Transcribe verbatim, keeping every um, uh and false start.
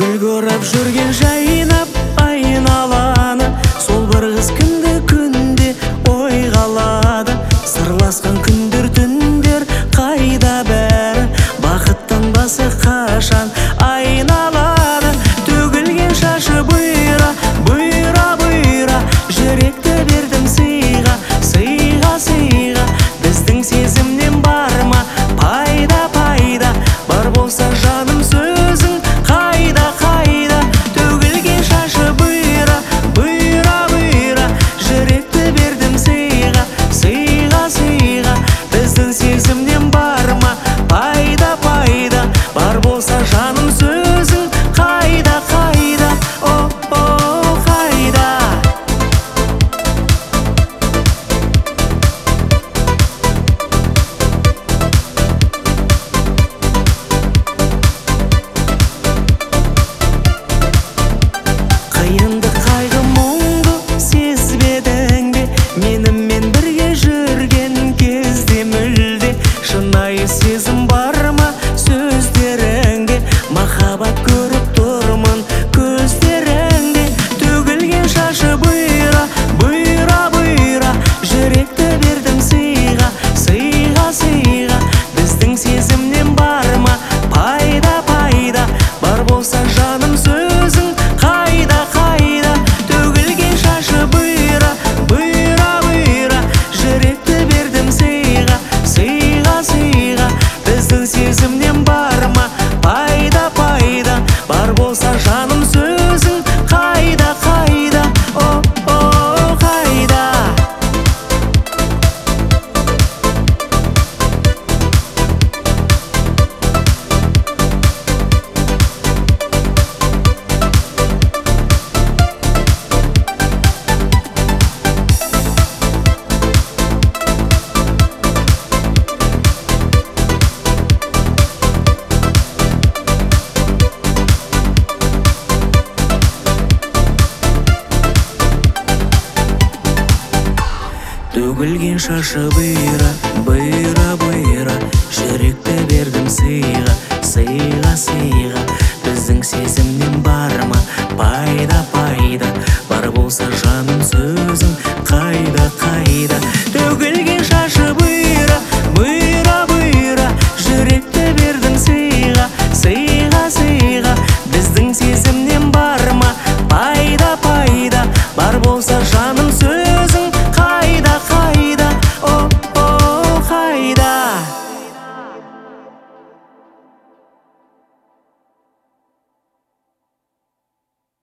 гүл көріп жүрген жайнап айналаны, сол бір қыз кімді күнде ойға алады. Сырласқан күндер түндер қайда бәрі, бақыттан басы қашан айналады. Төгілген шашы бұйра, бұйра, бұйра, жүректі бердім сыйға, сыйға, сыйға. Біздің сезімнен бар ма пайда, пайда? Бар болса жаным сөзің қайда, қайда? Төгілген шашы бұйра, бұйра, бұйра, жүректі бердім сыйға, сыйға, сыйға. Біздің сезімнен бар ма пайда, пайда? Бар болса жаным сөзің қайда, қайда? О, о, қайда? Қиындық қайғы мұңды сезбедің бе, менімен бірге жүрген кезде мүлде? Шынайы сезім бар ма сөздеріңде? Махаббат көріп тұрмын көздеріңде. Төгілген шашы бұйра, бұйра, бұйра, жүректі бердім сыйға, сыйға, сыйға. Біздің сезімнен бар ма пайда, пайда? Бар болса жаным сөзің қайда, қайда? Төгілген шашы бұйра, бұйра, бұйра, жүректі бердім сыйға, сыйға, сыйға. Біздің сезімнен бар ма пайда, пайда? Бар болса жаным сөзің қайда, қайда? О, о, қайда? Төгілген шашы бұйра, бұйра, бұйра, жүректі бердім сыйға, сыйға, сыйға. Біздің сезімнен бар ма пайда, пайда? Бар болса жаным сөзің қайда, қайда? Төгілген шашы бұйра, бұйра, бұйра, жүректі бердім сыйға, сыйға, сыйға. Біздің сезімнен бар ма пайда, пайда? Бар болса жаным